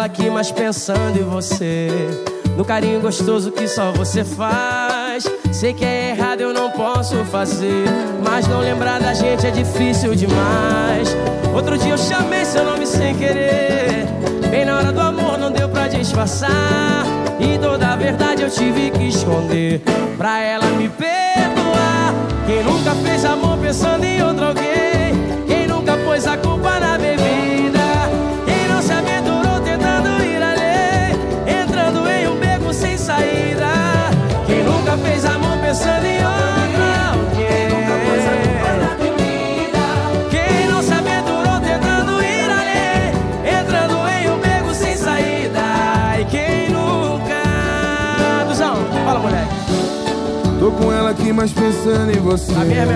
aqui, mas pensando em você, no carinho gostoso que só você faz. Sei que é errado, eu não posso fazer, mas não lembrar da gente é difícil demais. Outro dia eu chamei seu nome sem querer, bem na hora do amor não deu pra disfarçar, e toda a verdade eu tive que esconder pra ela me perdoar. Quem nunca fez amor pensando em outro alguém? Quem nunca pôs a culpa na bebida? Quem não se aventurou tentando ir além, entrando em um beco sem saída? Quem nunca fez amor pensando em outro alguém? Quem nunca pôs a culpa na bebida? Quem não se aventurou tentando ir além, entrando em um beco sem saída? E quem nunca... Duzão, fala, moleque. Tô com ela aqui, mas pensando em você,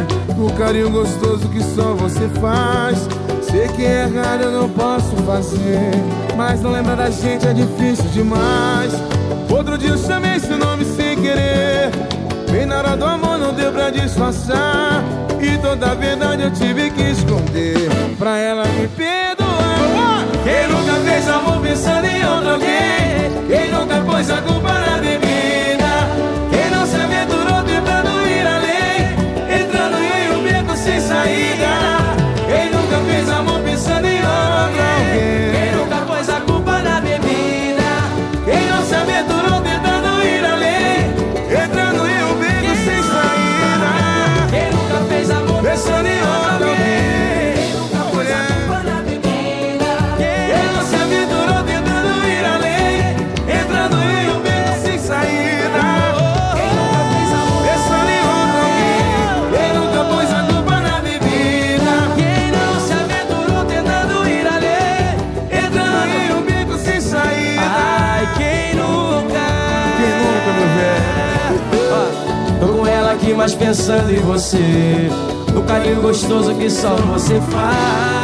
no carinho gostoso que só você faz. Sei que é errado, eu não posso fazer, mas não lembrar da gente é difícil demais. Outro dia eu chamei seu nome sem querer, bem na hora do amor não deu pra disfarçar, e toda a verdade eu tive que esconder pra ela me perdoar. Quem nunca fez amor pensando em outro alguém? Quem nunca pôs a culpa na bebida? Quem não se aventurou tentando ir além, entrando em um beco sem saída? Quem nunca fez amor pensando em outro alguém? Quem nunca pôs a culpa na bebida? Quem não se aventurou tentando ir além, entrando em um beco sem saída? quem nunca fez amor pensando em outro alguém? Quem nunca pôs a culpa na bebida? Quem não se aventurou tentando ir além, entrando em um beco sem saída? quem nunca fez amor Pensando em outro alguém, quem nunca pôs a culpa na bebida? Quem não se aventurou tentando ir além, Entrando em um beco sem saída? ai, quem nunca? Quem nunca, meu velho? Ó, tô com ela aqui, mas pensando em você, no carinho gostoso que só você faz.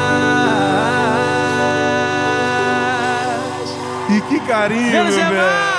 E que carinho, Menos meu é velho!